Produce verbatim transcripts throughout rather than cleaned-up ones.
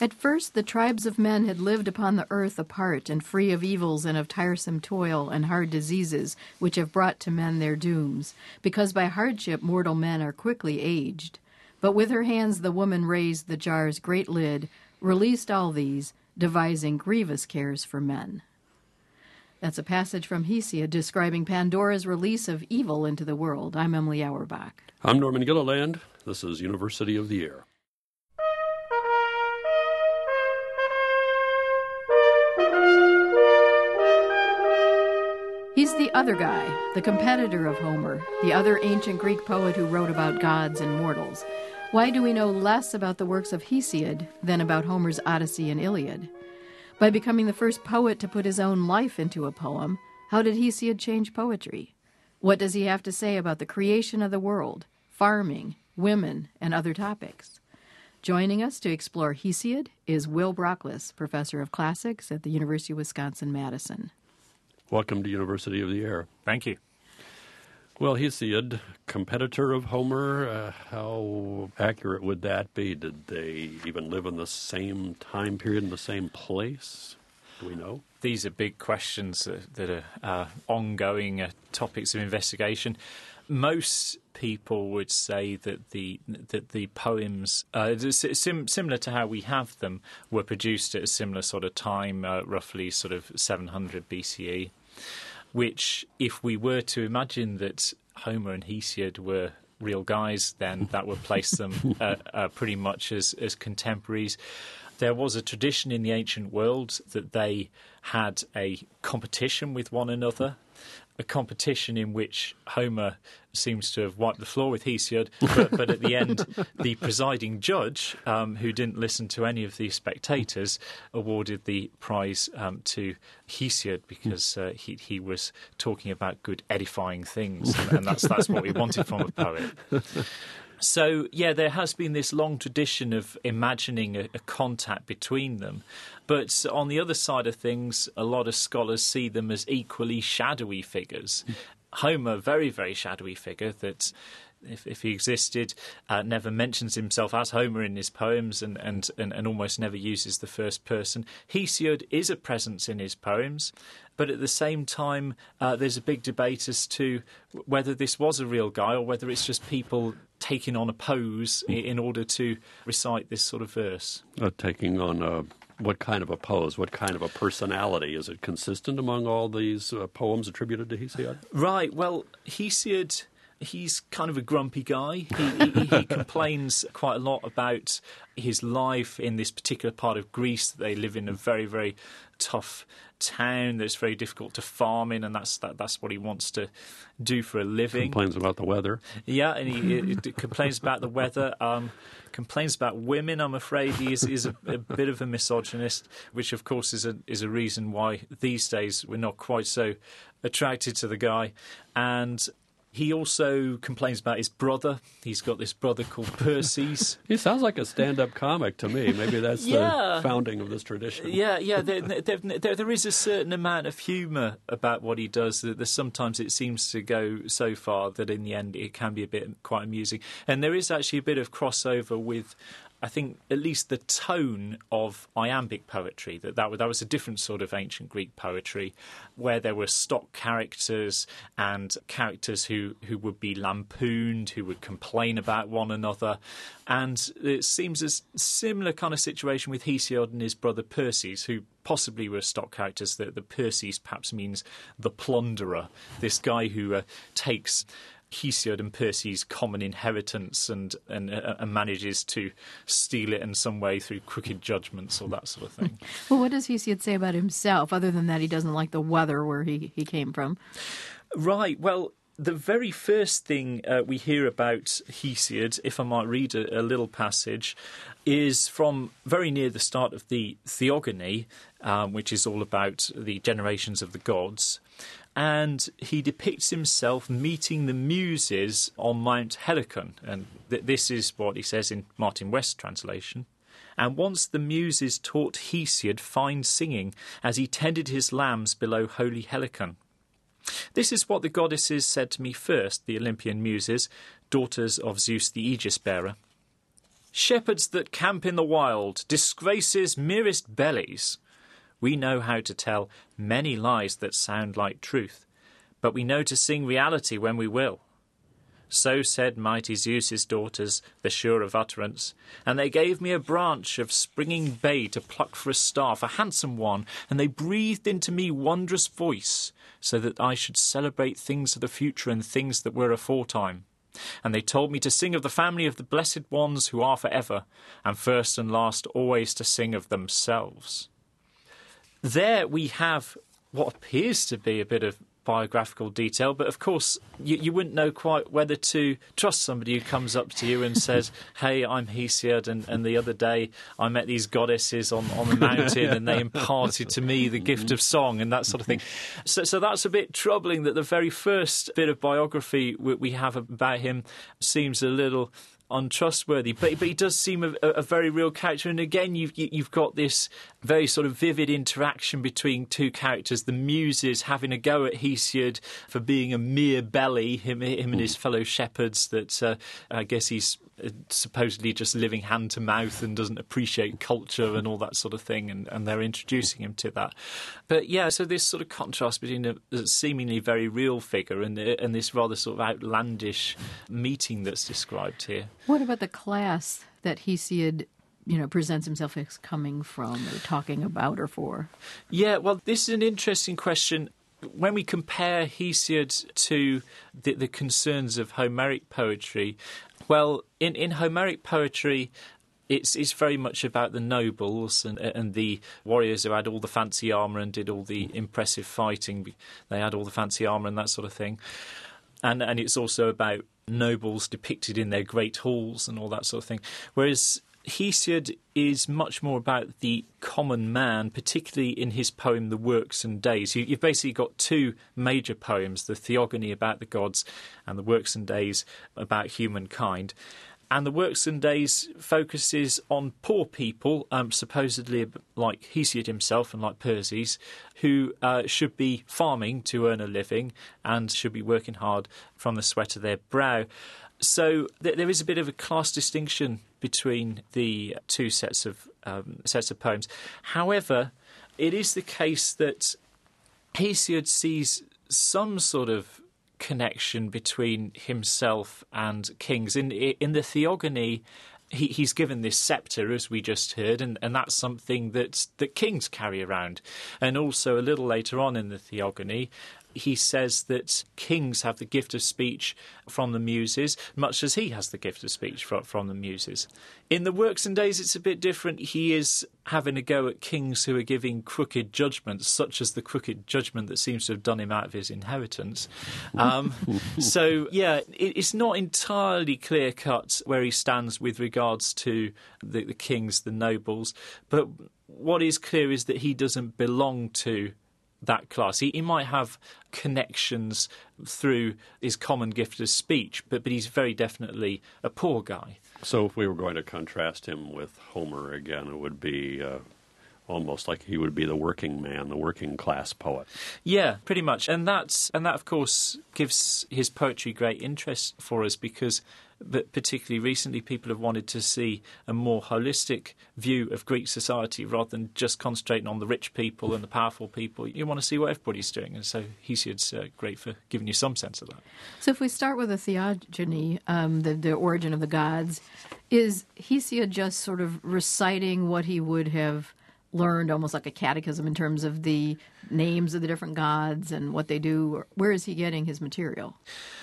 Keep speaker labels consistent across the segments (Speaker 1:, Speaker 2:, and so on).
Speaker 1: At first the tribes of men had lived upon the earth apart and free of evils and of tiresome toil and hard diseases, which have brought to men their dooms, because by hardship mortal men are quickly aged. But with her hands the woman raised the jar's great lid, released all these, devising grievous cares for men. That's a passage from Hesiod describing Pandora's release of evil into the world. I'm Emily Auerbach.
Speaker 2: I'm Norman Gilliland. This is University of the Air.
Speaker 1: He's the other guy, the competitor of Homer, the other ancient Greek poet who wrote about gods and mortals. Why do we know less about the works of Hesiod than about Homer's Odyssey and Iliad? By becoming the first poet to put his own life into a poem, how did Hesiod change poetry? What does he have to say about the creation of the world, farming, women, and other topics? Joining us to explore Hesiod is Will Brockless, professor of classics at the University of Wisconsin-Madison.
Speaker 2: Welcome to University of the Air.
Speaker 3: Thank you.
Speaker 2: Well, Hesiod, competitor of Homer, uh, how accurate would that be? Did they even live in the same time period, in the same place? Do we know?
Speaker 3: These are big questions uh, that are uh, ongoing uh, topics of investigation. Most people would say that the that the poems, uh, sim- similar to how we have them, were produced at a similar sort of time, uh, roughly sort of seven hundred B C E, which, if we were to imagine that Homer and Hesiod were real guys, then that would place them uh, uh, pretty much as, as contemporaries. There was a tradition in the ancient world that they had a competition with one another, a competition in which Homer seems to have wiped the floor with Hesiod, but, but at the end, the presiding judge, um, who didn't listen to any of the spectators, awarded the prize um, to Hesiod because uh, he, he was talking about good, edifying things, and, and that's that's what we wanted from a poet. So, yeah, there has been this long tradition of imagining a, a contact between them. But on the other side of things, a lot of scholars see them as equally shadowy figures. Homer, very, very shadowy figure that, if, if he existed, uh, never mentions himself as Homer in his poems and, and, and, and almost never uses the first person. Hesiod is a presence in his poems, but at the same time, uh, there's a big debate as to whether this was a real guy or whether it's just people taking on a pose in order to recite this sort of verse.
Speaker 2: Uh, taking on a, what kind of a pose, what kind of a personality? Is it consistent among all these uh, poems attributed to Hesiod?
Speaker 3: Right, well, Hesiod, he's kind of a grumpy guy. He, he, he complains quite a lot about his life in this particular part of Greece. They live in a very, very tough town that's very difficult to farm in, and that's that, that's what he wants to do for a living.
Speaker 2: Complains about the weather.
Speaker 3: Yeah, and he, he, he complains about the weather, um, complains about women. I'm afraid he is, is a, a bit of a misogynist, which of course is a is a reason why these days we're not quite so attracted to the guy. And he also complains about his brother. He's got this brother called Perses.
Speaker 2: He sounds like a stand-up comic to me. Maybe that's
Speaker 3: yeah.
Speaker 2: the founding of this tradition.
Speaker 3: Yeah, yeah. There, there, there, there is a certain amount of humour about what he does. That sometimes it seems to go so far that in the end it can be a bit quite amusing. And there is actually a bit of crossover with, I think, at least the tone of iambic poetry. That that, that was a different sort of ancient Greek poetry where there were stock characters and characters who, who would be lampooned, who would complain about one another. And it seems a similar kind of situation with Hesiod and his brother Perses, who possibly were stock characters. The, the Perses perhaps means the plunderer, this guy who uh, takes Hesiod and Perses' common inheritance and, and uh, and manages to steal it in some way through crooked judgments or that sort of thing.
Speaker 1: Well, what does Hesiod say about himself, other than that he doesn't like the weather where he, he came from?
Speaker 3: Right, well, the very first thing uh, we hear about Hesiod, if I might read a, a little passage, is from very near the start of the Theogony, um, which is all about the generations of the gods. And he depicts himself meeting the Muses on Mount Helicon. And th- this is what he says in Martin West's translation. And once the Muses taught Hesiod fine singing as he tended his lambs below holy Helicon. This is what the goddesses said to me first, the Olympian Muses, daughters of Zeus the Aegis-bearer. Shepherds that camp in the wild, disgraces merest bellies. We know how to tell many lies that sound like truth, but we know to sing reality when we will. So said mighty Zeus's daughters, the sure of utterance, and they gave me a branch of springing bay to pluck for a staff, a handsome one, and they breathed into me wondrous voice, so that I should celebrate things of the future and things that were aforetime. And they told me to sing of the family of the blessed ones who are for ever, and first and last always to sing of themselves. There we have what appears to be a bit of biographical detail, but of course you, you wouldn't know quite whether to trust somebody who comes up to you and says, hey, I'm Hesiod, and, and the other day I met these goddesses on, on the mountain and they imparted to me the gift of song and that sort of thing. So, so that's a bit troubling that the very first bit of biography we, we have about him seems a little untrustworthy, but but he does seem a, a very real character. And again, you've you've got this very sort of vivid interaction between two characters: the Muses having a go at Hesiod for being a mere belly, him him and his fellow shepherds. That uh, I guess he's supposedly just living hand to mouth and doesn't appreciate culture and all that sort of thing, and, and they're introducing him to that. But yeah, so this sort of contrast between a, a seemingly very real figure and and this rather sort of outlandish meeting that's described here.
Speaker 1: What about the class that Hesiod, you know, presents himself as coming from or talking about or for?
Speaker 3: Yeah, well, this is an interesting question. When we compare Hesiod to the, the concerns of Homeric poetry, well, in, in Homeric poetry, it's, it's very much about the nobles and, and the warriors who had all the fancy armour and did all the impressive fighting. They had all the fancy armour and that sort of thing. And, and it's also about nobles depicted in their great halls and all that sort of thing. Whereas Hesiod is much more about the common man, particularly in his poem The Works and Days. You've basically got two major poems, the Theogony about the gods and the Works and Days about humankind. And the Works and Days focuses on poor people, um, supposedly like Hesiod himself and like Perses, who uh, should be farming to earn a living and should be working hard from the sweat of their brow. So th- there is a bit of a class distinction between the two sets of um, sets of poems. However, it is the case that Hesiod sees some sort of connection between himself and kings. In in the Theogony, he, he's given this sceptre, as we just heard, and, and that's something that that kings carry around. And also a little later on in the Theogony, he says that kings have the gift of speech from the Muses, much as he has the gift of speech from, from the Muses. In the Works and Days, it's a bit different. He is having a go at kings who are giving crooked judgments, such as the crooked judgment that seems to have done him out of his inheritance. Um, so, yeah, it, it's not entirely clear-cut where he stands with regards to the, the kings, the nobles, but what is clear is that he doesn't belong to that class. He, he might have connections through his common gift of speech, but, but he's very definitely a poor guy.
Speaker 2: So if we were going to contrast him with Homer again, it would be uh, almost like he would be the working man, the working class poet.
Speaker 3: Yeah, pretty much. And that's and that, of course, gives his poetry great interest for us because, but particularly recently, people have wanted to see a more holistic view of Greek society rather than just concentrating on the rich people and the powerful people. You want to see what everybody's doing, and so Hesiod's uh, great for giving you some sense of that.
Speaker 1: So if we start with the Theogony, um, the, the origin of the gods, is Hesiod just sort of reciting what he would have learned, almost like a catechism, in terms of the names of the different gods and what they do? Or where is he getting his material?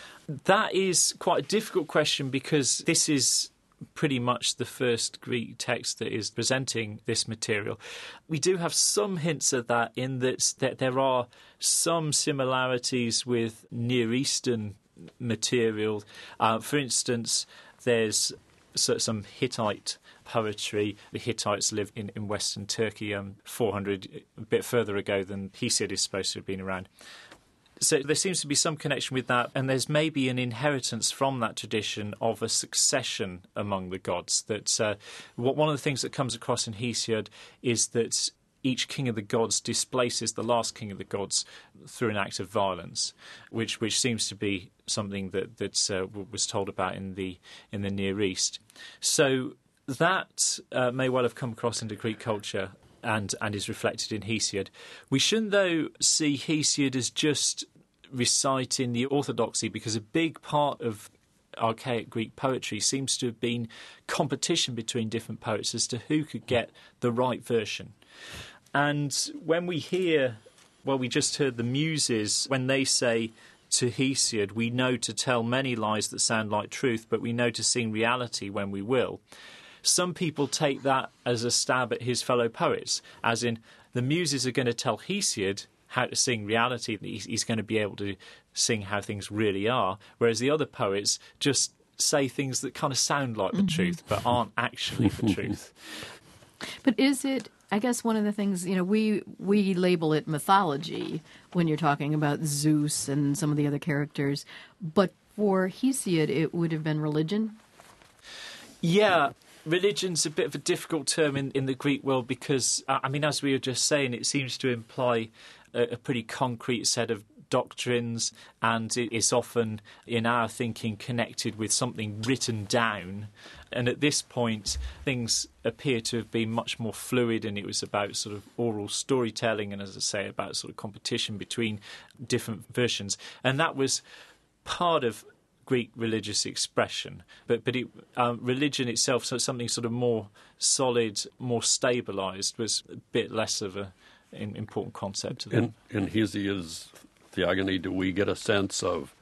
Speaker 3: That is quite a difficult question because this is pretty much the first Greek text that is presenting this material. We do have some hints of that in that, that there are some similarities with Near Eastern material. Uh, for instance, there's some Hittite poetry. The Hittites lived in, in Western Turkey um, four hundred, a bit further ago than Hesiod is supposed to have been around. So there seems to be some connection with that, and there's maybe an inheritance from that tradition of a succession among the gods. That uh, one of the things that comes across in Hesiod is that each king of the gods displaces the last king of the gods through an act of violence, which which seems to be something that that uh, was told about in the in the Near East. So that uh, may well have come across into Greek culture and, and is reflected in Hesiod. We shouldn't, though, see Hesiod as just reciting the orthodoxy, because a big part of archaic Greek poetry seems to have been competition between different poets as to who could get the right version. And when we hear, well, we just heard the Muses, when they say to Hesiod, we know to tell many lies that sound like truth, but we know to sing reality when we will. Some people take that as a stab at his fellow poets, as in the Muses are going to tell Hesiod how to sing reality, he's going to be able to sing how things really are, whereas the other poets just say things that kind of sound like the mm-hmm. truth, but aren't actually the truth.
Speaker 1: But is it, I guess one of the things, you know, we we label it mythology when you're talking about Zeus and some of the other characters, but for Hesiod it would have been religion?
Speaker 3: Yeah, religion's a bit of a difficult term in, in the Greek world because, I mean, as we were just saying, it seems to imply a, a pretty concrete set of doctrines, and it is often, in our thinking, connected with something written down. And at this point, things appear to have been much more fluid, and it was about sort of oral storytelling and, as I say, about sort of competition between different versions. And that was part of Greek religious expression. But but it, um, religion itself, so something sort of more solid, more stabilised, was a bit less of a, an important concept to them.
Speaker 2: In, in Hesiod's theogony, do we get a sense of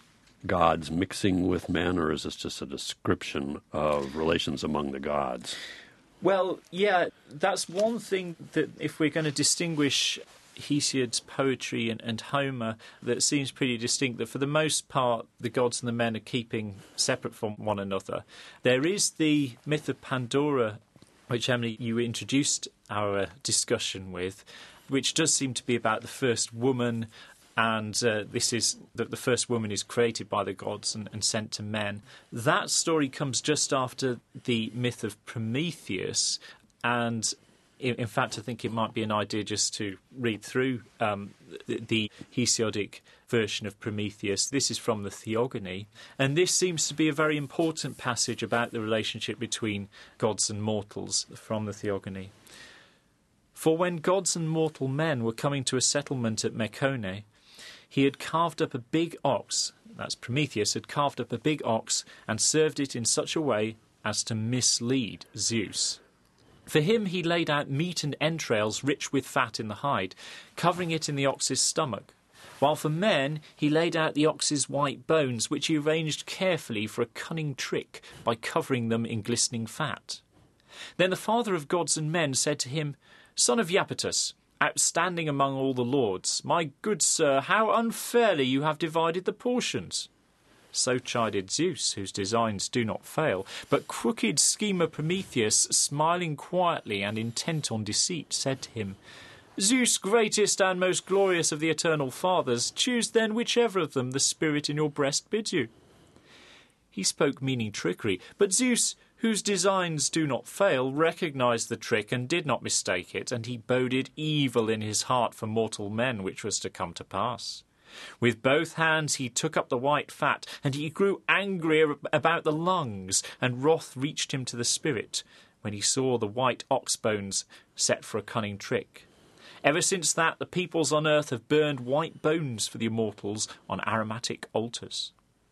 Speaker 2: gods mixing with men, or is this just a description of relations among the gods?
Speaker 3: Well, yeah, that's one thing that if we're going to distinguish Hesiod's poetry and, and Homer, that seems pretty distinct, that for the most part the gods and the men are keeping separate from one another. There is the myth of Pandora, which, Emily, you introduced our uh, discussion with, which does seem to be about the first woman. And uh, this is that the first woman is created by the gods and, and sent to men. That story comes just after the myth of Prometheus. And in, in fact, I think it might be an idea just to read through um, the, the Hesiodic version of Prometheus. This is from the Theogony. And this seems to be a very important passage about the relationship between gods and mortals from the Theogony. For when gods and mortal men were coming to a settlement at Mecone, he had carved up a big ox, that's Prometheus, had carved up a big ox and served it in such a way as to mislead Zeus. For him he laid out meat and entrails rich with fat in the hide, covering it in the ox's stomach, while for men he laid out the ox's white bones, which he arranged carefully for a cunning trick by covering them in glistening fat. Then the father of gods and men said to him, Son of Iapetus, outstanding among all the lords, my good sir, how unfairly you have divided the portions. So chided Zeus, whose designs do not fail, but crooked schemer Prometheus, smiling quietly and intent on deceit, said to him, Zeus, greatest and most glorious of the eternal fathers, choose then whichever of them the spirit in your breast bids you. He spoke meaning trickery, but Zeus, whose designs do not fail, recognised the trick and did not mistake it, and he boded evil in his heart for mortal men, which was to come to pass. With both hands he took up the white fat, and he grew angry about the lungs, and wrath reached him to the spirit, when he saw the white ox bones set for a cunning trick. Ever since that, the peoples on earth have burned white bones for the immortals on aromatic altars.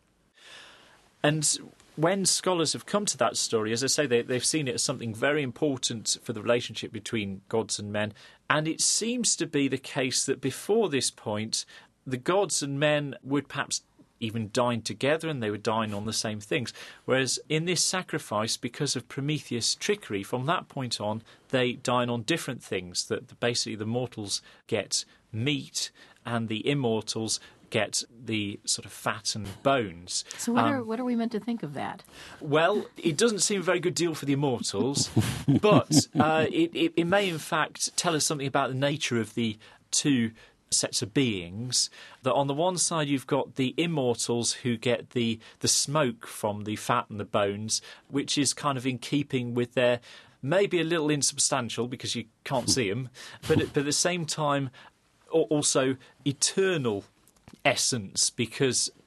Speaker 3: And when scholars have come to that story, as I say, they, they've seen it as something very important for the relationship between gods and men. And it seems to be the case that before this point, the gods and men would perhaps even dine together, and they would dine on the same things. Whereas in this sacrifice, because of Prometheus' trickery, from that point on, they dine on different things. That basically the mortals get meat and the immortals get the sort of fat and bones.
Speaker 1: So what,
Speaker 3: um,
Speaker 1: are, what are we meant to think of that?
Speaker 3: Well, it doesn't seem a very good deal for the immortals, but uh, it, it, it may in fact tell us something about the nature of the two sets of beings. That on the one side you've got the immortals who get the, the smoke from the fat and the bones, which is kind of in keeping with their, maybe a little insubstantial because you can't see them, but, but at the same time also eternal essence, because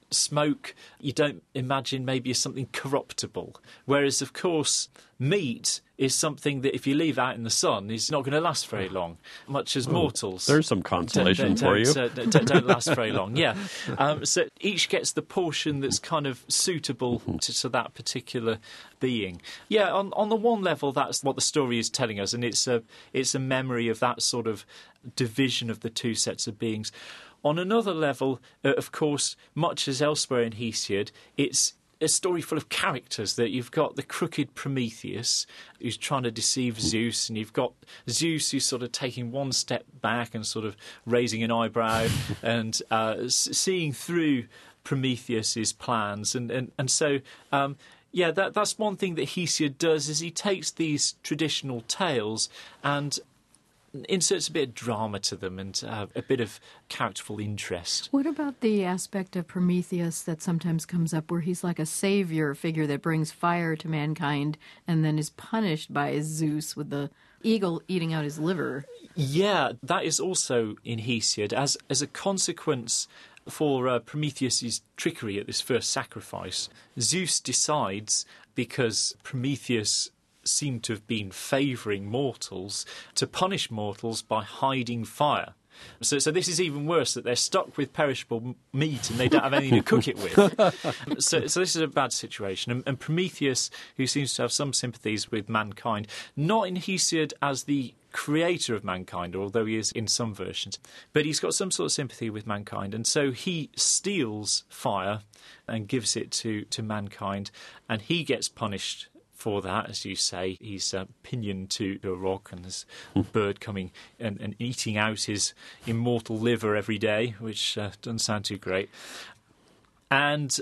Speaker 3: smoke you don't imagine maybe as something corruptible. Whereas, of course, meat is something that if you leave out in the sun is not going to last very long, much as mortals.
Speaker 2: There's some consolation
Speaker 3: don't,
Speaker 2: for you.
Speaker 3: Uh, don't, don't last very long, yeah. Um, so each gets the portion that's kind of suitable to, to that particular being. Yeah, on, on the one level, that's what the story is telling us, and it's a, it's a memory of that sort of division of the two sets of beings. On another level, uh, of course, much as elsewhere in Hesiod, it's a story full of characters. That you've got the crooked Prometheus who's trying to deceive Zeus, and you've got Zeus who's sort of taking one step back and sort of raising an eyebrow and uh, seeing through Prometheus's plans, and and and so. Um, Yeah, that, that's one thing that Hesiod does, is he takes these traditional tales and inserts a bit of drama to them and uh, a bit of characterful interest.
Speaker 1: What about the aspect of Prometheus that sometimes comes up where he's like a savior figure that brings fire to mankind and then is punished by Zeus with the eagle eating out his liver?
Speaker 3: Yeah, that is also in Hesiod. As, as a consequence for uh, Prometheus's trickery at this first sacrifice, Zeus decides, because Prometheus seemed to have been favouring mortals, to punish mortals by hiding fire. So, so this is even worse, that they're stuck with perishable meat and they don't have anything to cook it with. So, so this is a bad situation. And, and Prometheus, who seems to have some sympathies with mankind, not in Hesiod as the creator of mankind, although he is in some versions, but he's got some sort of sympathy with mankind, and so he steals fire and gives it to, to mankind, and he gets punished for that, as you say. He's uh, pinioned to a rock, and there's a bird coming and, and eating out his immortal liver every day, which uh, doesn't sound too great. And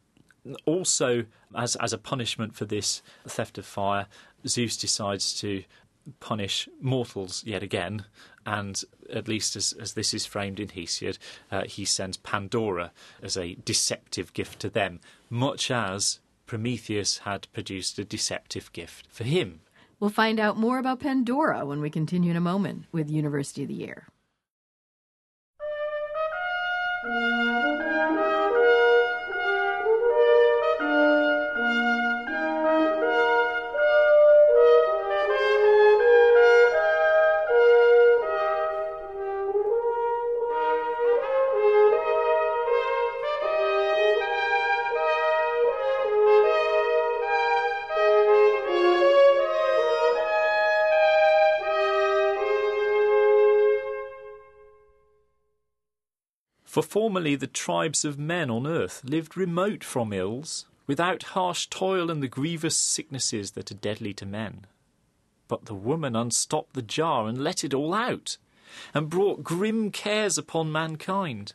Speaker 3: also, as as a punishment for this theft of fire, Zeus decides to punish mortals yet again, and at least as, as this is framed in Hesiod, uh, he sends Pandora as a deceptive gift to them, much as Prometheus had produced a deceptive gift for him.
Speaker 1: We'll find out more about Pandora when we continue in a moment with University of the Year.
Speaker 3: For formerly the tribes of men on earth lived remote from ills, without harsh toil and the grievous sicknesses that are deadly to men. But the woman unstopped the jar and let it all out, and brought grim cares upon mankind.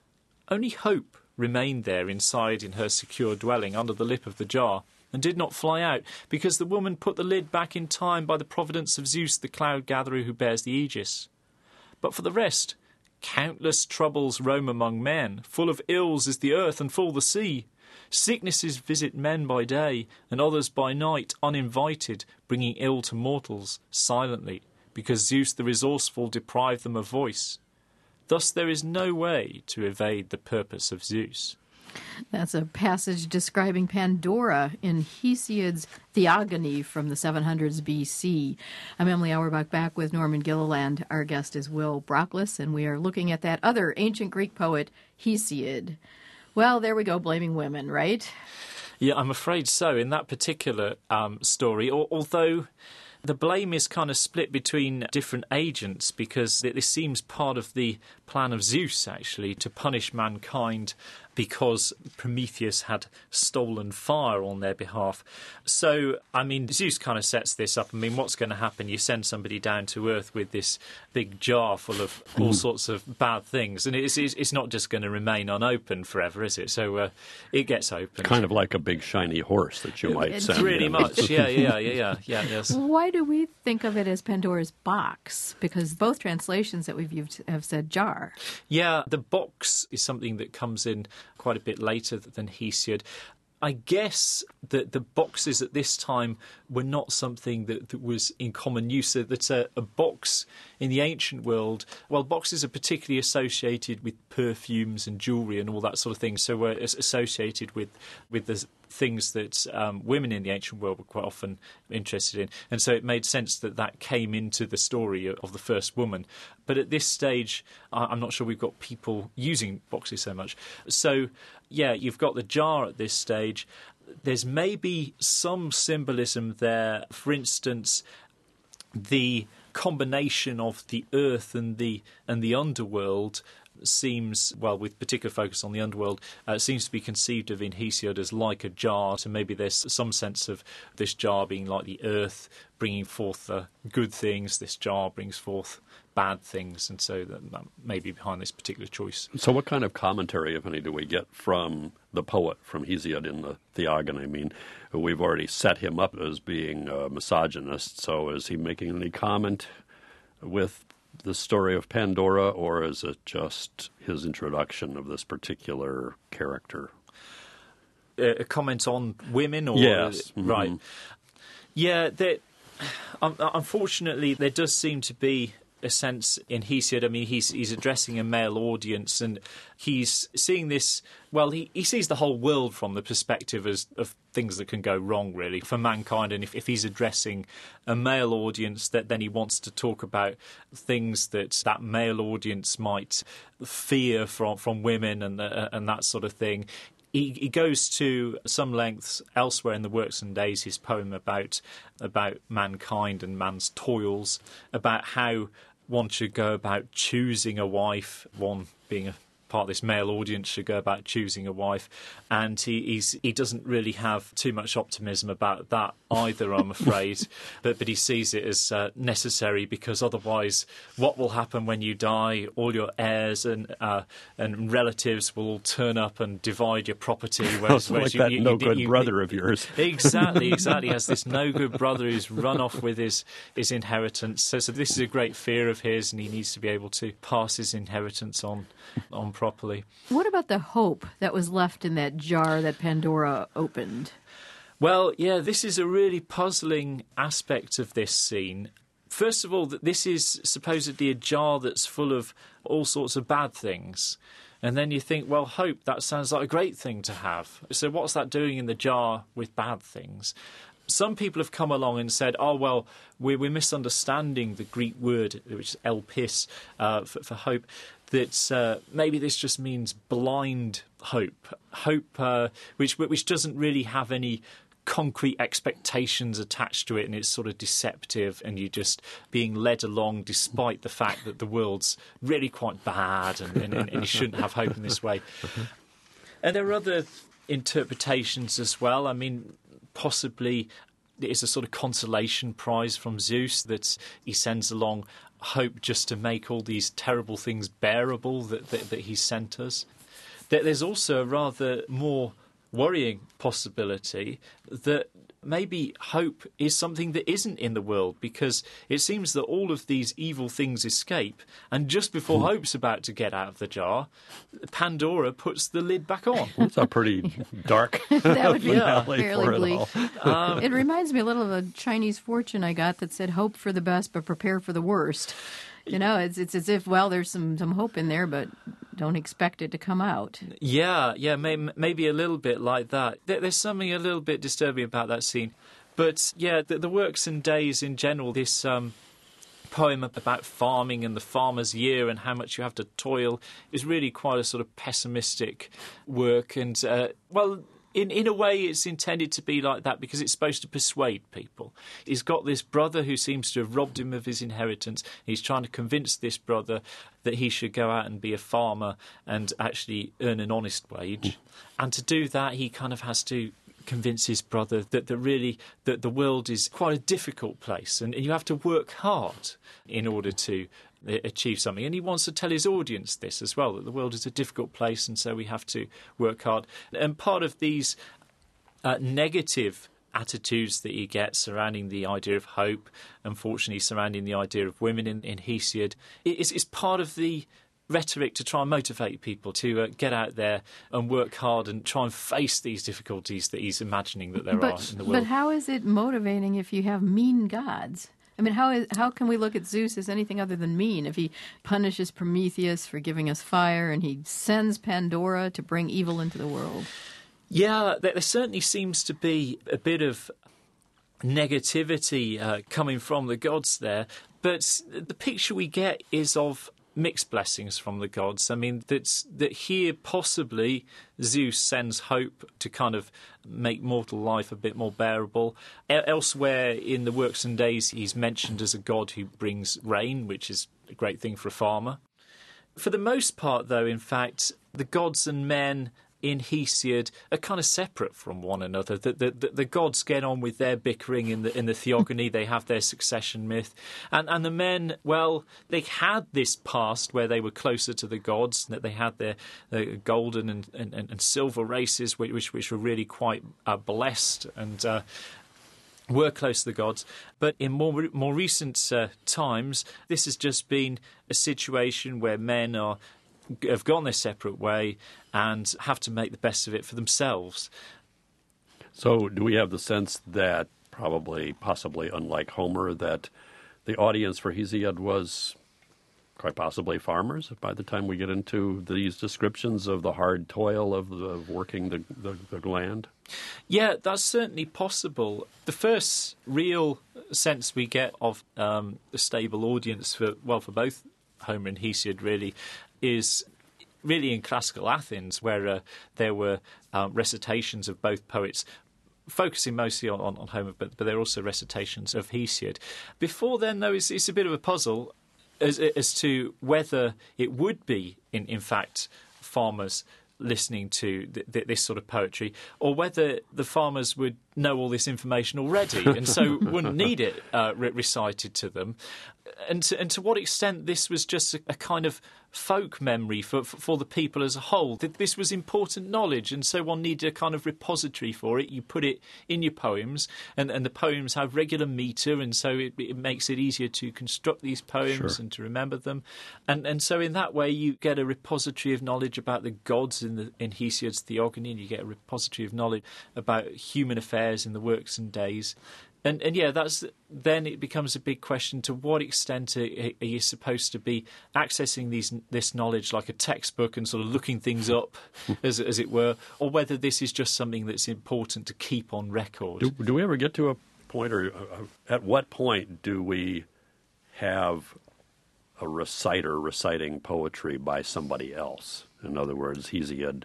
Speaker 3: Only hope remained there inside in her secure dwelling under the lip of the jar, and did not fly out, because the woman put the lid back in time by the providence of Zeus the cloud-gatherer who bears the aegis. But for the rest, countless troubles roam among men, full of ills is the earth and full the sea. Sicknesses visit men by day, and others by night, uninvited, bringing ill to mortals, silently, because Zeus the resourceful deprived them of voice. Thus there is no way to evade the purpose of Zeus.
Speaker 1: That's a passage describing Pandora in Hesiod's Theogony from the seven hundreds B C. I'm Emily Auerbach, back with Norman Gilliland. Our guest is Will Brockless, and we are looking at that other ancient Greek poet, Hesiod. Well, there we go, blaming women, right?
Speaker 3: Yeah, I'm afraid so. In that particular um, story, or, although the blame is kind of split between different agents, because this seems part of the plan of Zeus, actually, to punish mankind because Prometheus had stolen fire on their behalf. So, I mean, Zeus kind of sets this up. I mean, what's going to happen? You send somebody down to Earth with this big jar full of all sorts of bad things, and it's, it's not just going to remain unopened forever, is it? So uh, it gets opened.
Speaker 2: Kind of like a big shiny horse that you might
Speaker 1: It's
Speaker 2: send.
Speaker 3: Pretty
Speaker 2: in.
Speaker 3: much, yeah, yeah, yeah, yeah, yeah, yes.
Speaker 1: Why do we think of it as Pandora's box? Because both translations that we've used have said jar.
Speaker 3: Yeah, the box is something that comes in quite a bit later than Hesiod. I guess that the boxes at this time were not something that, that was in common use. So that a, a box in the ancient world, well, boxes are particularly associated with perfumes and jewellery and all that sort of thing, so were associated with, with the things that um, women in the ancient world were quite often interested in. And so it made sense that that came into the story of the first woman. But at this stage, I'm not sure we've got people using boxes so much. So, yeah, you've got the jar at this stage. There's maybe some symbolism there. For instance, the combination of the earth and the and the underworld seems, well, with particular focus on the underworld, uh, seems to be conceived of in Hesiod as like a jar. So maybe there's some sense of this jar being like the earth, bringing forth uh, good things. This jar brings forth bad things, and so that, that may be behind this particular choice.
Speaker 2: So what kind of commentary, if any, do we get from the poet, from Hesiod in the Theogony? I mean, we've already set him up as being a misogynist, so is he making any comment with the story of Pandora, or is it just his introduction of this particular character?
Speaker 3: A comment on women? Or
Speaker 2: yes.
Speaker 3: Right.
Speaker 2: Mm-hmm.
Speaker 3: Yeah, there, um, unfortunately, there does seem to be a sense in Hesiod. I mean, he's he's addressing a male audience, and he's seeing this. Well, he, he sees the whole world from the perspective as, of things that can go wrong, really, for mankind. And if, if he's addressing a male audience, that then he wants to talk about things that that male audience might fear from from women and uh, and that sort of thing. He, he goes to some lengths elsewhere in the Works and Days, his poem about about mankind and man's toils, about how one should go about choosing a wife, one being a part of this male audience should go about choosing a wife, and he he's, he doesn't really have too much optimism about that either, I'm afraid, but, but he sees it as uh, necessary, because otherwise what will happen when you die? All your heirs and uh, and relatives will all turn up and divide your property. Whereas,
Speaker 2: like
Speaker 3: whereas
Speaker 2: that
Speaker 3: you,
Speaker 2: no
Speaker 3: you,
Speaker 2: good
Speaker 3: you,
Speaker 2: brother
Speaker 3: you,
Speaker 2: of yours.
Speaker 3: Exactly, exactly. He has this no good brother who's run off with his, his inheritance. So, so this is a great fear of his, and he needs to be able to pass his inheritance on on properly.
Speaker 1: What about the hope that was left in that jar that Pandora opened?
Speaker 3: Well, yeah, this is a really puzzling aspect of this scene. First of all, that this is supposedly a jar that's full of all sorts of bad things. And then you think, well, hope, that sounds like a great thing to have. So what's that doing in the jar with bad things? Some people have come along and said, oh, well, we're, we're misunderstanding the Greek word, which is elpis, uh, for, for hope, that uh, maybe this just means blind hope, hope uh, which which doesn't really have any concrete expectations attached to it, and it's sort of deceptive, and you're just being led along despite the fact that the world's really quite bad, and, and, and you shouldn't have hope in this way. And there are other interpretations as well. I mean, possibly it's a sort of consolation prize from Zeus that he sends along hope just to make all these terrible things bearable that, that, that he sent us. There's also a rather more worrying possibility that maybe hope is something that isn't in the world, because it seems that all of these evil things escape, and just before hope's about to get out of the jar, Pandora puts the lid back on.
Speaker 2: That's a pretty dark
Speaker 1: That would be
Speaker 2: finale
Speaker 1: fairly
Speaker 2: for it
Speaker 1: bleak.
Speaker 2: all.
Speaker 3: Um,
Speaker 1: It reminds me a little of a Chinese fortune I got that said, hope for the best, but prepare for the worst. You know, it's it's as if, well, there's some, some hope in there, but don't expect it to come out.
Speaker 3: Yeah, yeah, may, maybe a little bit like that. There, there's something a little bit disturbing about that scene. But, yeah, the, the Works and Days in general, this um, poem about farming and the farmer's year and how much you have to toil, is really quite a sort of pessimistic work. And, uh, well... In in a way, it's intended to be like that because it's supposed to persuade people. He's got this brother who seems to have robbed him of his inheritance. He's trying to convince this brother that he should go out and be a farmer and actually earn an honest wage. And to do that, he kind of has to convince his brother that, that really that the world is quite a difficult place, and, and you have to work hard in order to achieve something. And he wants to tell his audience this as well, that the world is a difficult place, and so we have to work hard. And part of these uh, negative attitudes that he gets surrounding the idea of hope, unfortunately surrounding the idea of women in, in Hesiod, is, is part of the rhetoric to try and motivate people to uh, get out there and work hard and try and face these difficulties that he's imagining that there
Speaker 1: but,
Speaker 3: are in the world.
Speaker 1: But how is it motivating if you have mean gods? I mean, how is how can we look at Zeus as anything other than mean? If he punishes Prometheus for giving us fire and he sends Pandora to bring evil into the world?
Speaker 3: Yeah, there certainly seems to be a bit of negativity uh, coming from the gods there, but the picture we get is of mixed blessings from the gods. I mean, that's, that here possibly Zeus sends hope to kind of make mortal life a bit more bearable. E- elsewhere in the Works and Days, he's mentioned as a god who brings rain, which is a great thing for a farmer. For the most part, though, in fact, the gods and men in Hesiod are kind of separate from one another. The, the, the, the gods get on with their bickering in the in the theogony. They have their succession myth. And, and the men, well, they had this past where they were closer to the gods, that they had their, their golden and, and, and silver races, which, which were really quite uh, blessed and uh, were close to the gods. But in more more recent uh, times, this has just been a situation where men are have gone their separate way and have to make the best of it for themselves.
Speaker 2: So do we have the sense that, probably, possibly unlike Homer, that the audience for Hesiod was quite possibly farmers by the time we get into these descriptions of the hard toil of, the, of working the, the, the land?
Speaker 3: Yeah, that's certainly possible. The first real sense we get of um, a stable audience for, well, for both Homer and Hesiod, really, is really in classical Athens, where uh, there were uh, recitations of both poets, focusing mostly on, on, on Homer, but, but there are also recitations of Hesiod. Before then, though, it's, it's a bit of a puzzle as, as to whether it would be, in, in fact, farmers listening to th- th- this sort of poetry, or whether the farmers would know all this information already and so wouldn't need it uh, re- recited to them. And to, and to what extent this was just a, a kind of folk memory for, for, for the people as a whole. That this was important knowledge, and so one needed a kind of repository for it. You put it in your poems, and, and the poems have regular metre, and so it, it makes it easier to construct these poems
Speaker 2: Sure.
Speaker 3: and to remember them. And and so in that way you get a repository of knowledge about the gods in, the, in Hesiod's theogony, and you get a repository of knowledge about human affairs in the Works and Days. And, and yeah, that's then it becomes a big question: to what extent are, are you supposed to be accessing these this knowledge like a textbook and sort of looking things up, as as it were, or whether this is just something that's important to keep on record?
Speaker 2: Do, do we ever get to a point, or uh, at what point do we have a reciter reciting poetry by somebody else? In other words, Hesiod,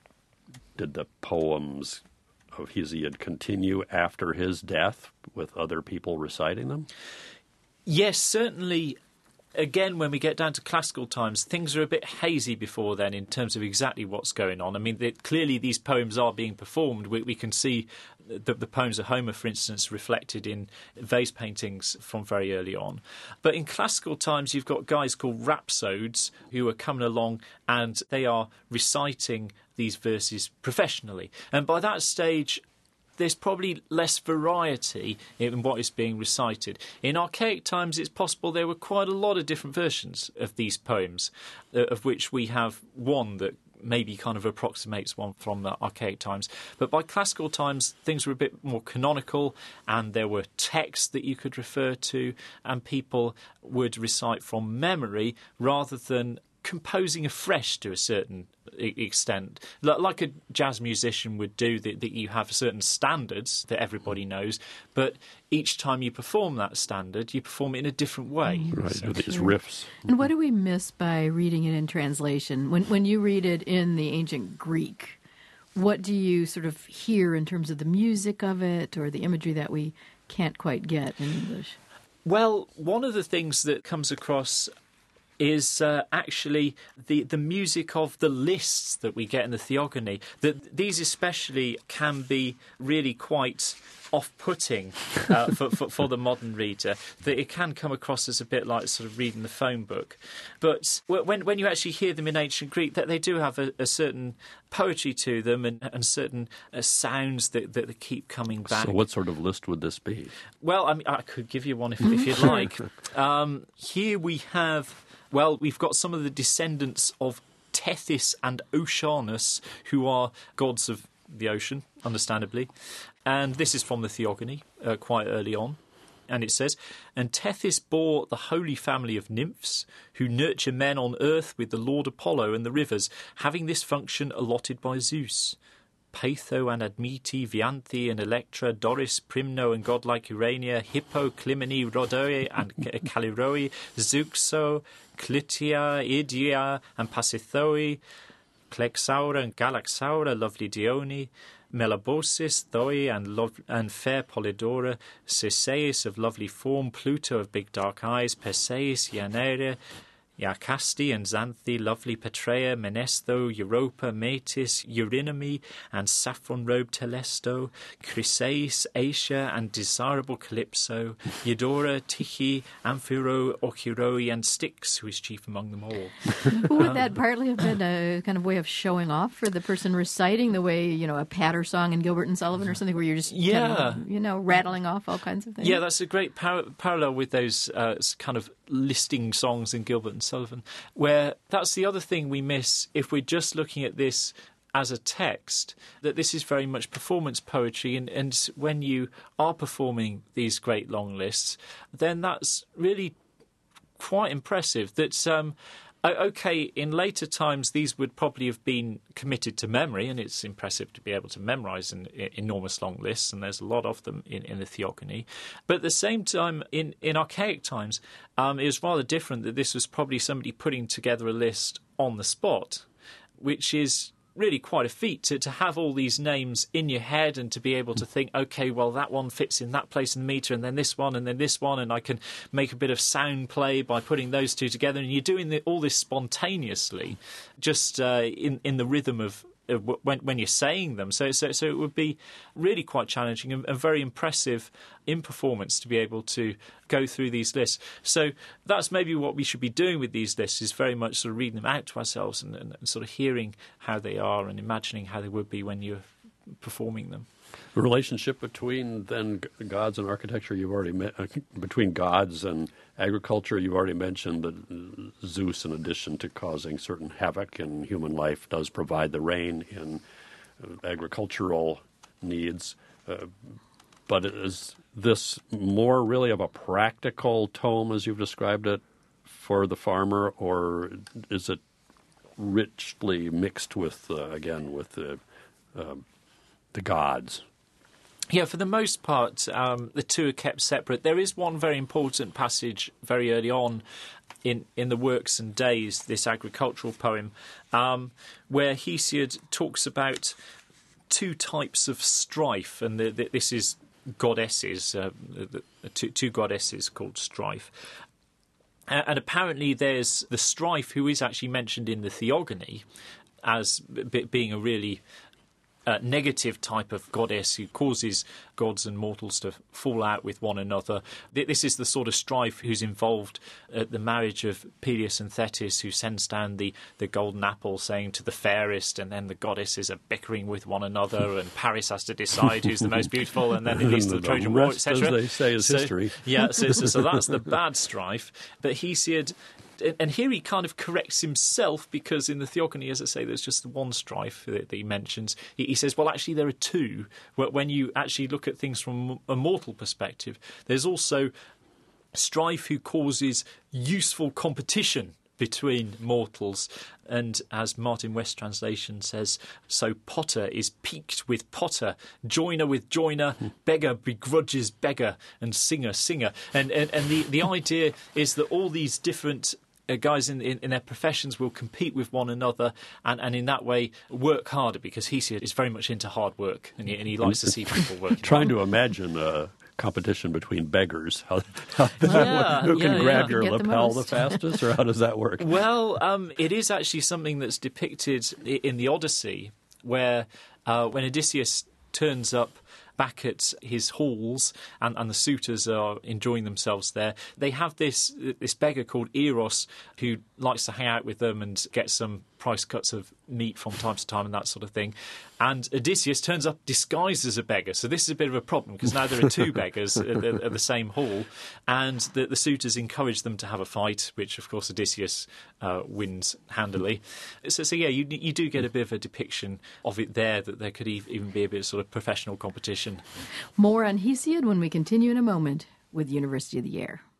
Speaker 2: did the poems of Hesiod continue after his death with other people reciting them?
Speaker 3: Yes, certainly. Again, when we get down to classical times, things are a bit hazy before then in terms of exactly what's going on. I mean, they, clearly these poems are being performed. We, we can see the, the poems of Homer, for instance, reflected in vase paintings from very early on. But in classical times, you've got guys called rhapsodes who are coming along and they are reciting these verses professionally. And by that stage, there's probably less variety in what is being recited. In archaic times, it's possible there were quite a lot of different versions of these poems, uh, of which we have one that maybe kind of approximates one from the archaic times. But by classical times, things were a bit more canonical, and there were texts that you could refer to, and people would recite from memory rather than composing afresh to a certain extent, like a jazz musician would do, that, that you have certain standards that everybody knows, but each time you perform that standard, you perform it in a different way.
Speaker 2: Right,
Speaker 3: So-
Speaker 2: do these riffs.
Speaker 1: And what do we miss by reading it in translation? When when you read it in the ancient Greek, what do you sort of hear in terms of the music of it or the imagery that we can't quite get in English?
Speaker 3: Well, one of the things that comes across is uh, actually the, the music of the lists that we get in the Theogony. That these especially can be really quite off-putting uh, for, for, for the modern reader, that it can come across as a bit like sort of reading the phone book. But when when you actually hear them in ancient Greek, that they do have a, a certain poetry to them and, and certain uh, sounds that, that they keep coming back.
Speaker 2: So what sort of list would this be?
Speaker 3: Well, I mean, I could give you one if, if you'd like. Um, here we have Well, we've got some of the descendants of Tethys and Oceanus, who are gods of the ocean, understandably. And this is from the Theogony, uh, quite early on. And it says, "And Tethys bore the holy family of nymphs, who nurture men on earth with the Lord Apollo and the rivers, having this function allotted by Zeus. Peitho and Admete, Vianthe and Electra, Doris, Primno and godlike Urania, Hippo, Clymene, Rhodoe and Callirrhoe, Zeuxo, Clytia, Idia and Pasithoe, Clexaura and Galaxaura, lovely Dione, Melabosis, Thoe and, lo- and fair Polydora, Cisseus of lovely form, Pluto of big dark eyes, Perseus, Ianeira, Iacaste and Xanthe, lovely Petrea, Menestho, Europa, Metis, Eurynome, and saffron-robed Telesto, Chryseis, Asia, and desirable Calypso, Eudora, Tyche, Amphiro, Ochiroe, and Styx, who is chief among them all."
Speaker 1: Would that partly have been a kind of way of showing off for the person reciting, the way, you know, a patter song in Gilbert and Sullivan or something, where you're just,
Speaker 3: yeah.
Speaker 1: kind of, you know, rattling off all kinds of things?
Speaker 3: Yeah, that's a great par- parallel with those uh, kind of listing songs in Gilbert and Sullivan, where that's the other thing we miss if we're just looking at this as a text, that this is very much performance poetry, and, and when you are performing these great long lists, then that's really quite impressive. That um, okay, in later times these would probably have been committed to memory, and it's impressive to be able to memorise an enormous long lists, and there's a lot of them in, in the Theogony. But at the same time, in, in archaic times, um, it was rather different, that this was probably somebody putting together a list on the spot, which is really quite a feat to, to have all these names in your head and to be able to think, OK, well, that one fits in that place in the meter, and then this one, and then this one, and I can make a bit of sound play by putting those two together. And you're doing the, all this spontaneously, just uh, in, in the rhythm of uh, when, when you're saying them. So, so, so it would be really quite challenging and, and very impressive in performance to be able to go through these lists. So that's maybe what we should be doing with these lists, is very much sort of reading them out to ourselves and, and, and sort of hearing how they are and imagining how they would be when you're performing them.
Speaker 2: The relationship between then gods and architecture, you've already met, uh, between gods and agriculture, you've already mentioned that Zeus, in addition to causing certain havoc in human life, does provide the rain in uh, agricultural needs. Uh, but is this more really of a practical tome, as you've described it, for the farmer, or is it richly mixed with, uh, again, with the uh, the gods?
Speaker 3: Yeah, for the most part, um, the two are kept separate. There is one very important passage very early on in, in the Works and Days, this agricultural poem, um, where Hesiod talks about two types of strife, and the, the, this is goddesses, uh, the, the two, two goddesses called strife. Uh, and apparently there's the strife who is actually mentioned in the Theogony as b- being a really Uh, negative type of goddess who causes gods and mortals to fall out with one another. This is the sort of strife who's involved at the marriage of Peleus and Thetis, who sends down the, the golden apple, saying to the fairest, and then the goddesses are bickering with one another, and Paris has to decide who's the most beautiful, and then it leads to the Trojan War, et cetera.
Speaker 2: As they say, is
Speaker 3: so,
Speaker 2: history.
Speaker 3: Yeah, so, so, so that's the bad strife. But Hesiod, and here he kind of corrects himself, because in the Theogony, as I say, there's just one strife that, that he mentions. He, he says, well, actually, there are two. When you actually look at things from a mortal perspective, there's also strife who causes useful competition between mortals. And as Martin West translation says, so potter is piqued with potter, joiner with joiner, beggar begrudges beggar, and singer singer. And and, and the, the idea is that all these different Uh, guys in, in, in their professions will compete with one another, and, and in that way work harder, because Hesiod is very much into hard work, and he, and he likes to see people working.
Speaker 2: Trying
Speaker 3: hard.
Speaker 2: to imagine a competition between beggars. How, how that
Speaker 3: Yeah,
Speaker 2: who can
Speaker 3: yeah,
Speaker 2: grab
Speaker 3: yeah.
Speaker 2: your
Speaker 1: Get the
Speaker 2: lapel the,
Speaker 1: most.
Speaker 2: fastest, or how does that work?
Speaker 3: Well, um, it is actually something that's depicted i- in the Odyssey, where uh, when Odysseus turns up back at his halls, and, and the suitors are enjoying themselves there, they have this this beggar called Eros, who likes to hang out with them and get some price cuts of meat from time to time and that sort of thing. And Odysseus turns up disguised as a beggar. So this is a bit of a problem, because now there are two beggars at, the, at the same hall, and the, the suitors encourage them to have a fight, which, of course, Odysseus uh, wins handily. So, so yeah, you, you do get a bit of a depiction of it there, that there could even be a bit of sort of professional competition.
Speaker 1: More on Hesiod when we continue in a moment with University of the Air.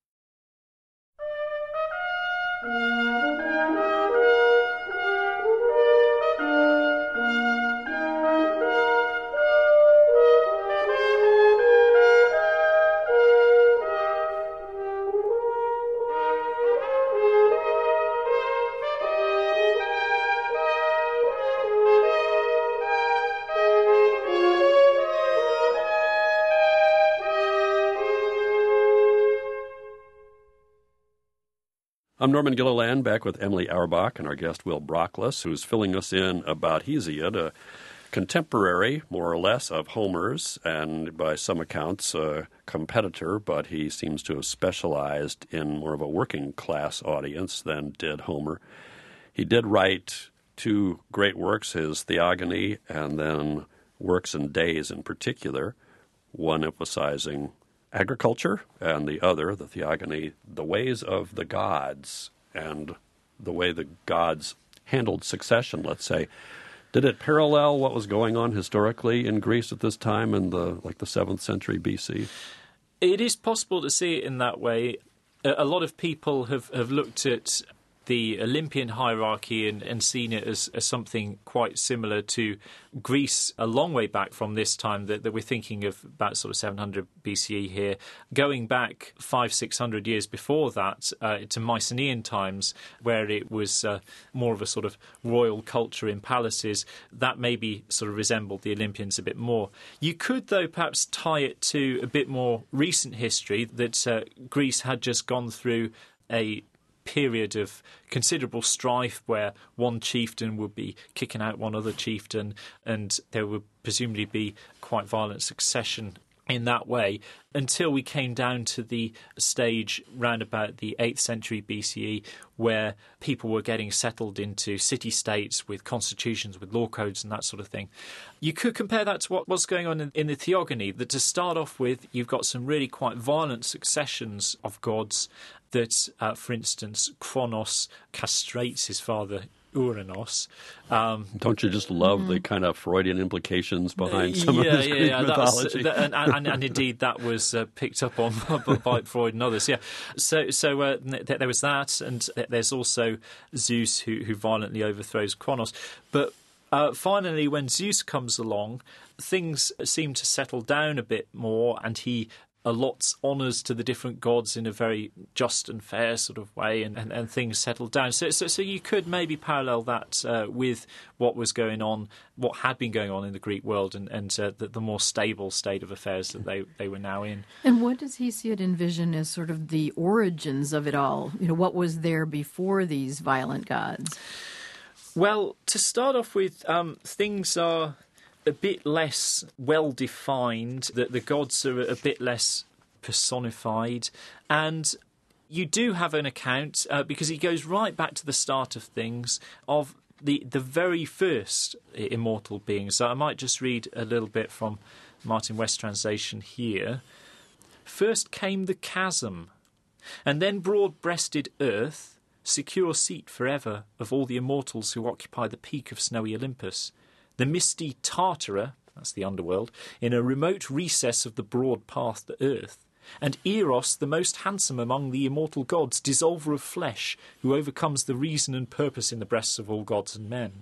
Speaker 2: I'm Norman Gilliland, back with Emily Auerbach and our guest Will Brockless, who's filling us in about Hesiod, a contemporary, more or less, of Homer's, and by some accounts a competitor, but he seems to have specialized in more of a working-class audience than did Homer. He did write two great works, his Theogony and then Works and Days in particular, one emphasizing agriculture, and the other, the Theogony, the ways of the gods and the way the gods handled succession, let's say. Did it parallel what was going on historically in Greece at this time in the like the seventh century B C?
Speaker 3: It is possible to see it in that way. A lot of people have, have looked at the Olympian hierarchy and, and seen it as, as something quite similar to Greece a long way back from this time, that, that we're thinking of about sort of seven hundred B C E here, going back five, six hundred years before that uh, to Mycenaean times, where it was uh, more of a sort of royal culture in palaces. That maybe sort of resembled the Olympians a bit more. You could, though, perhaps tie it to a bit more recent history, that uh, Greece had just gone through a period of considerable strife where one chieftain would be kicking out one other chieftain, and there would presumably be quite violent succession in that way, until we came down to the stage round about the eighth century B C E, where people were getting settled into city-states with constitutions, with law codes and that sort of thing. You could compare that to what was going on in, in the Theogony, that to start off with, you've got some really quite violent successions of gods that, uh, for instance, Kronos castrates his father Uranos. Um,
Speaker 2: Don't you just love mm-hmm. the kind of Freudian implications behind some
Speaker 3: yeah,
Speaker 2: of this
Speaker 3: yeah,
Speaker 2: Greek
Speaker 3: yeah,
Speaker 2: mythology?
Speaker 3: That, and, and, and indeed, that was uh, picked up on by Freud and others. Yeah, so so uh, th- there was that, and there's also Zeus who, who violently overthrows Kronos. But uh, finally, when Zeus comes along, things seem to settle down a bit more, and he allots honours to the different gods in a very just and fair sort of way, and, and, and things settle down. So, so, so you could maybe parallel that uh, with what was going on, what had been going on in the Greek world, and, and uh, the, the more stable state of affairs that they, they were now in.
Speaker 1: And what does Hesiod envision as sort of the origins of it all? You know, what was there before these violent gods?
Speaker 3: Well, to start off with, um, things are a bit less well-defined, that the gods are a bit less personified, and you do have an account, uh, because he goes right back to the start of things, of the, the very first immortal beings. So I might just read a little bit from Martin West's translation here. First came the chasm, and then broad-breasted earth, secure seat forever of all the immortals who occupy the peak of snowy Olympus. The misty Tartara, that's the underworld, in a remote recess of the broad path to earth, and Eros, the most handsome among the immortal gods, dissolver of flesh, who overcomes the reason and purpose in the breasts of all gods and men.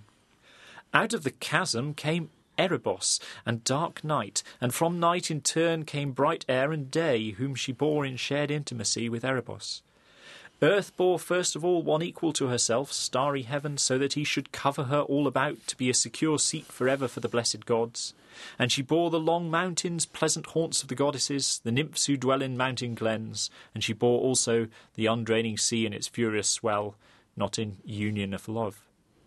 Speaker 3: Out of the chasm came Erebos and dark night, and from night in turn came bright air and day, whom she bore in shared intimacy with Erebos. Earth bore first of all one equal to herself, starry heaven, so that he should cover her all about, to be a secure seat forever for the blessed gods. And she bore the long mountains, pleasant haunts of the goddesses, the nymphs who dwell in mountain glens, and she bore also the undraining sea in its furious swell, not in union of love.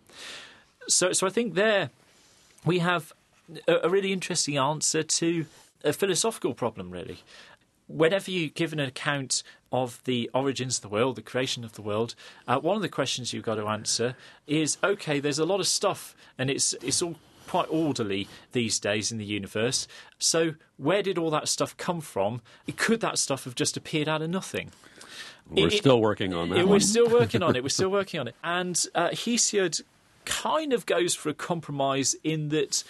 Speaker 3: So, so I think there we have a, a really interesting answer to a philosophical problem, really. whenever you give an account of the origins of the world, the creation of the world, uh, one of the questions you've got to answer is, OK, there's a lot of stuff, and it's it's all quite orderly these days in the universe. So where did all that stuff come from? Could that stuff have just appeared out of nothing?
Speaker 2: We're
Speaker 3: It-
Speaker 2: still working on that
Speaker 3: it-
Speaker 2: one.
Speaker 3: We're still working on it. We're still working on it. And uh, Hesiod kind of goes for a compromise in that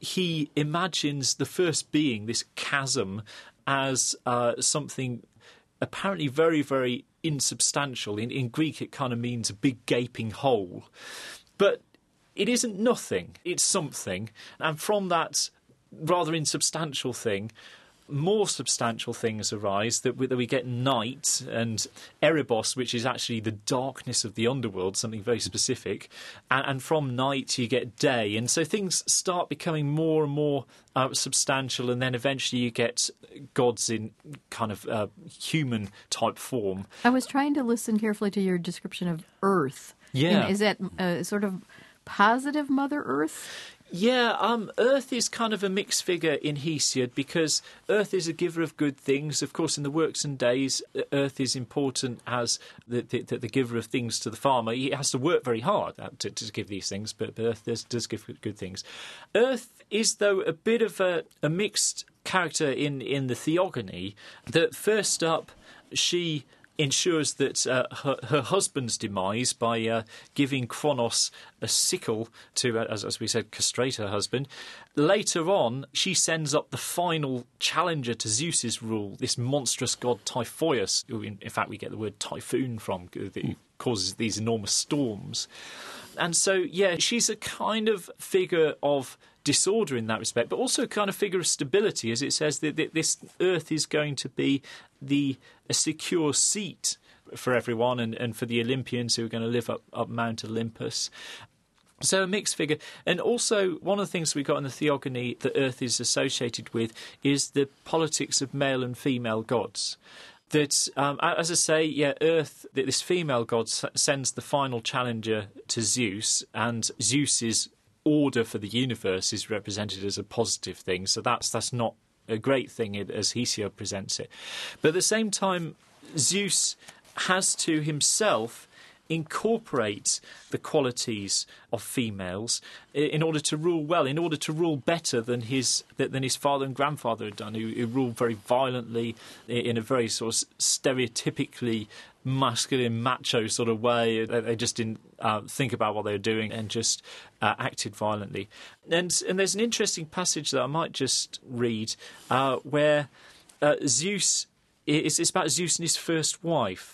Speaker 3: he imagines the first being, this chasm, as uh, something apparently very, very insubstantial. In, in Greek, it kind of means a big gaping hole. But it isn't nothing. It's something. And from that rather insubstantial thing, more substantial things arise, that we, that we get night and Erebos, which is actually the darkness of the underworld, something very specific. And, and from night you get day. And so things start becoming more and more uh, substantial, and then eventually you get gods in kind of uh, human-type form.
Speaker 1: I was trying to listen carefully to your description of Earth.
Speaker 3: Yeah.
Speaker 1: And is that uh, sort of positive Mother Earth?
Speaker 3: Yeah, um, Earth is kind of a mixed figure in Hesiod, because Earth is a giver of good things. Of course, in the Works and Days, Earth is important as the, the, the giver of things to the farmer. He has to work very hard to, to give these things, but, but Earth does, does give good things. Earth is, though, a bit of a, a mixed character in, in the Theogony. That first up, she ensures that uh, her, her husband's demise by uh, giving Kronos a sickle to, uh, as, as we said, castrate her husband. Later on, she sends up the final challenger to Zeus's rule, this monstrous god Typhoeus, who in, in fact we get the word typhoon from, that causes these enormous storms. And so, yeah, she's a kind of figure of disorder in that respect, but also a kind of figure of stability, as it says that this Earth is going to be the a secure seat for everyone, and, and for the Olympians who are going to live up, up Mount Olympus. So a mixed figure. And also, one of the things we got in the Theogony that Earth is associated with is the politics of male and female gods. That, um, as I say, yeah, Earth, this female god sends the final challenger to Zeus, and Zeus's order for the universe is represented as a positive thing. So that's that's not a great thing as Hesiod presents it. But at the same time, Zeus has to himself incorporate the qualities of females in order to rule well, in order to rule better than his than his father and grandfather had done, who, who ruled very violently in a very sort of stereotypically masculine, macho sort of way. They just didn't uh, think about what they were doing and just uh, acted violently. And and there's an interesting passage that I might just read uh, where uh, Zeus, it's, it's about Zeus and his first wife.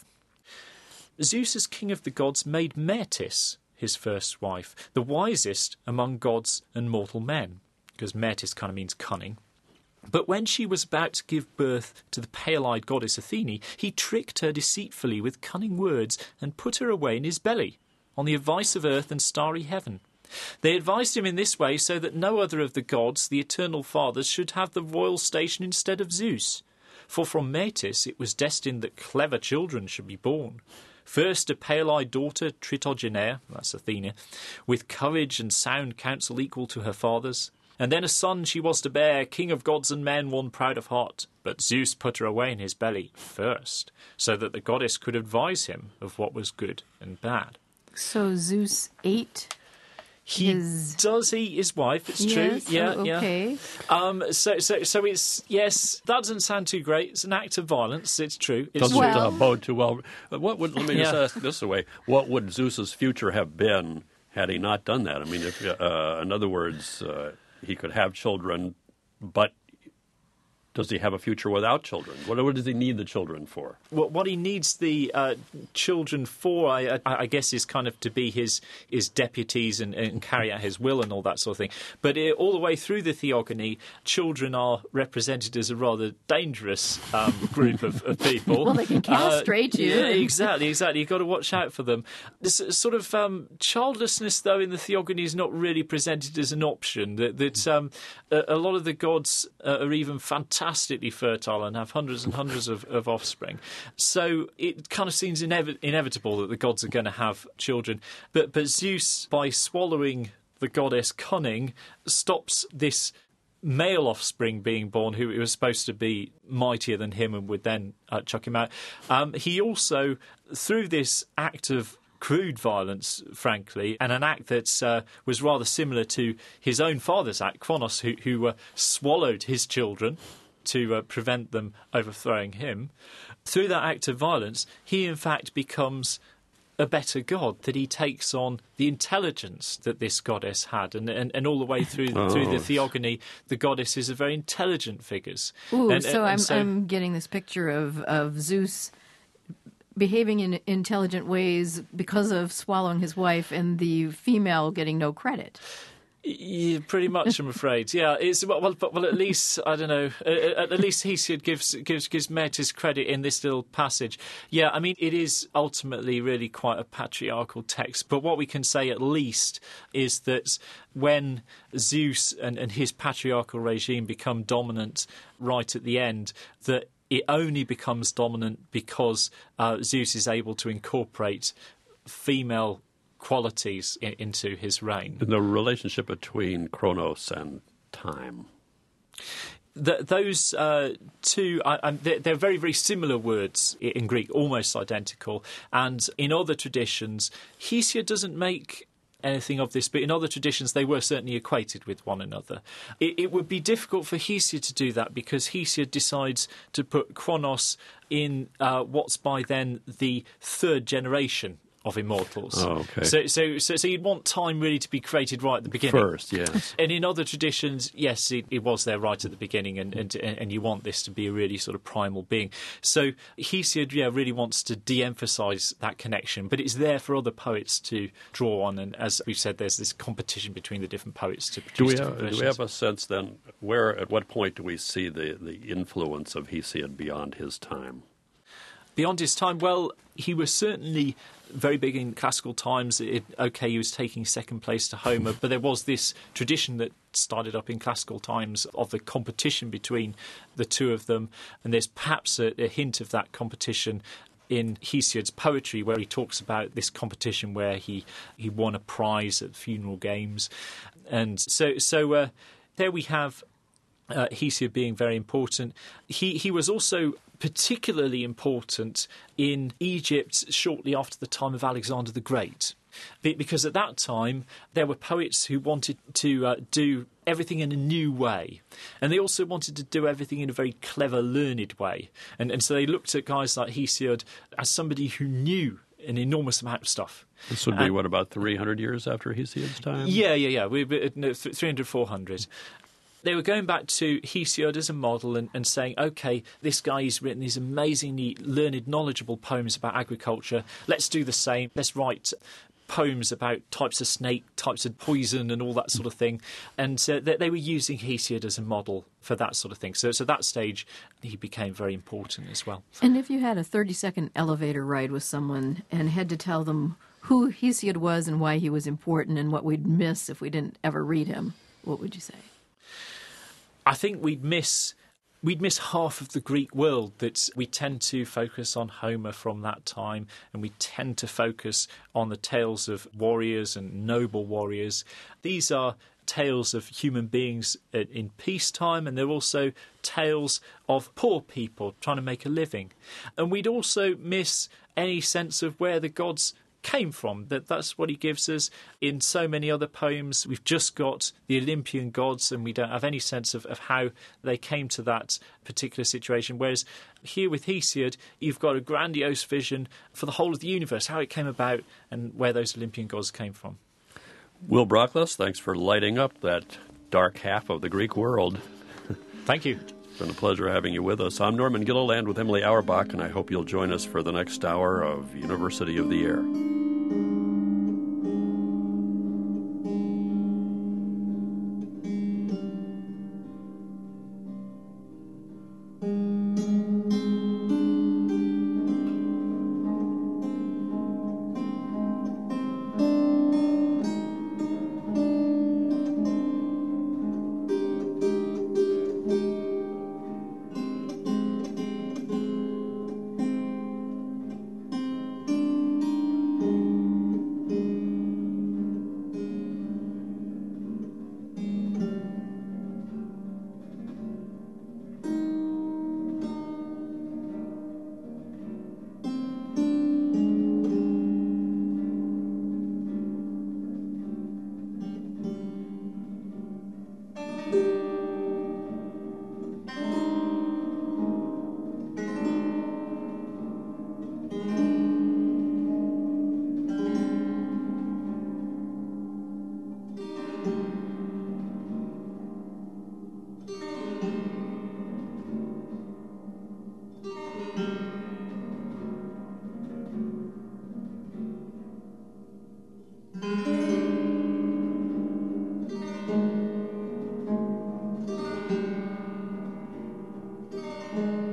Speaker 3: Zeus, as king of the gods, made Metis his first wife, the wisest among gods and mortal men, because Metis kind of means cunning. But when she was about to give birth to the pale-eyed goddess Athene, he tricked her deceitfully with cunning words and put her away in his belly, on the advice of earth and starry heaven. They advised him in this way so that no other of the gods, the eternal fathers, should have the royal station instead of Zeus. For from Metis it was destined that clever children should be born. First, a pale-eyed daughter, Tritogenea, that's Athena, with courage and sound counsel equal to her father's. And then a son she was to bear, king of gods and men, one proud of heart. But Zeus put her away in his belly first, so that the goddess could advise him of what was good and bad.
Speaker 1: So Zeus ate
Speaker 3: He
Speaker 1: his...
Speaker 3: does eat his wife, it's
Speaker 1: yes,
Speaker 3: true. Yeah,
Speaker 1: oh, okay.
Speaker 3: yeah. Um, so, so, so it's, yes, that doesn't sound too great. It's an act of violence, it's true. It's
Speaker 2: Doesn't
Speaker 3: true.
Speaker 1: Well-
Speaker 2: uh, bode too well. Uh, What would, let me just
Speaker 3: Yeah.
Speaker 2: ask this way. What would Zeus's future have been had he not done that? I mean, if, uh, in other words, uh, he could have children, but does he have a future without children? What, what does he need the children for?
Speaker 3: What, what he needs the uh, children for, I, I, I guess, is kind of to be his his deputies and, and carry out his will and all that sort of thing. But it, all the way through the Theogony, children are represented as a rather dangerous um, group of, of people.
Speaker 1: Well, they can castrate
Speaker 3: Uh,
Speaker 1: you.
Speaker 3: Yeah, exactly, exactly. You've got to watch out for them. This sort of um, childlessness, though, in the Theogony is not really presented as an option. That, that um, a, a lot of the gods uh, are even fantastic. fantastically fertile and have hundreds and hundreds of, of offspring. So it kind of seems inevi- inevitable that the gods are going to have children. But, but Zeus, by swallowing the goddess cunning, stops this male offspring being born who was supposed to be mightier than him and would then uh, chuck him out. Um, he also, through this act of crude violence, frankly, and an act that uh, was rather similar to his own father's act, Kronos, who, who uh, swallowed his children to uh, prevent them overthrowing him. Through that act of violence, he in fact becomes a better god, that he takes on the intelligence that this goddess had, and and, and all the way through
Speaker 2: oh.
Speaker 3: through the theogony, the goddesses are very intelligent figures.
Speaker 1: Ooh,
Speaker 3: and,
Speaker 1: so,
Speaker 3: and,
Speaker 1: I'm,
Speaker 3: and so
Speaker 1: I'm getting this picture of, of Zeus behaving in intelligent ways because of swallowing his wife, and the female getting no credit.
Speaker 3: Yeah, pretty much, I'm afraid. Yeah, it's well, well, well at least I don't know. At, at least Hesiod gives gives gives Metis credit in this little passage. Yeah, I mean, it is ultimately really quite a patriarchal text. But what we can say at least is that when Zeus and, and his patriarchal regime become dominant right at the end, that it only becomes dominant because uh, Zeus is able to incorporate female qualities in, into his reign.
Speaker 2: The relationship between Kronos and time.
Speaker 3: The, those uh, two, I, I, they're, they're very, very similar words in Greek, almost identical. And in other traditions, Hesiod doesn't make anything of this, but in other traditions they were certainly equated with one another. It, it would be difficult for Hesiod to do that because Hesiod decides to put Kronos in uh, what's by then the third generation of immortals.
Speaker 2: Oh, okay.
Speaker 3: So, so, so, so you'd want time really to be created right at the beginning.
Speaker 2: First, yes.
Speaker 3: And in other traditions, yes, it, it was there right at the beginning, and, and and you want this to be a really sort of primal being. So Hesiod, yeah, really wants to de-emphasise that connection, but it's there for other poets to draw on. And as we've said, there's this competition between the different poets to produce
Speaker 2: Do we
Speaker 3: different
Speaker 2: have, do
Speaker 3: versions.
Speaker 2: we have a sense then, where, at what point do we see the, the influence of Hesiod beyond his time?
Speaker 3: Beyond his time, well, he was certainly very big in classical times. It, okay, he was taking second place to Homer, but there was this tradition that started up in classical times of the competition between the two of them, and there's perhaps a, a hint of that competition in Hesiod's poetry, where he talks about this competition where he, he won a prize at funeral games. And so, so uh, there we have uh, Hesiod being very important. He, he was also particularly important in Egypt shortly after the time of Alexander the Great, because at that time there were poets who wanted to uh, do everything in a new way, and they also wanted to do everything in a very clever, learned way, and, and so they looked at guys like Hesiod as somebody who knew an enormous amount of stuff.
Speaker 2: This would be,
Speaker 3: and,
Speaker 2: what, about three hundred years after Hesiod's time?
Speaker 3: Yeah, yeah, yeah, we, no, three hundred, four hundred. They were going back to Hesiod as a model and, and saying, OK, this guy has written these amazingly learned, knowledgeable poems about agriculture. Let's do the same. Let's write poems about types of snake, types of poison and all that sort of thing. And uh, they, they were using Hesiod as a model for that sort of thing. So, so at that stage, he became very important as well.
Speaker 1: And if you had a thirty-second elevator ride with someone and had to tell them who Hesiod was and why he was important and what we'd miss if we didn't ever read him, what would you say?
Speaker 3: I think we'd miss we'd miss half of the Greek world. That we tend to focus on Homer from that time, and we tend to focus on the tales of warriors and noble warriors. These are tales of human beings in peacetime, and they're also tales of poor people trying to make a living. And we'd also miss any sense of where the gods came from. That that's what he gives us in so many other poems. We've just got the Olympian gods, and we don't have any sense of, of how they came to that particular situation. Whereas here with Hesiod, you've got a grandiose vision for the whole of the universe, how it came about and where those Olympian gods came from.
Speaker 2: Will Brockless, thanks for lighting up that dark half of the Greek world.
Speaker 3: Thank you.
Speaker 2: It's been a pleasure having you with us. I'm Norman Gilliland with Emily Auerbach, and I hope you'll join us for the next hour of University of the Air.
Speaker 1: you.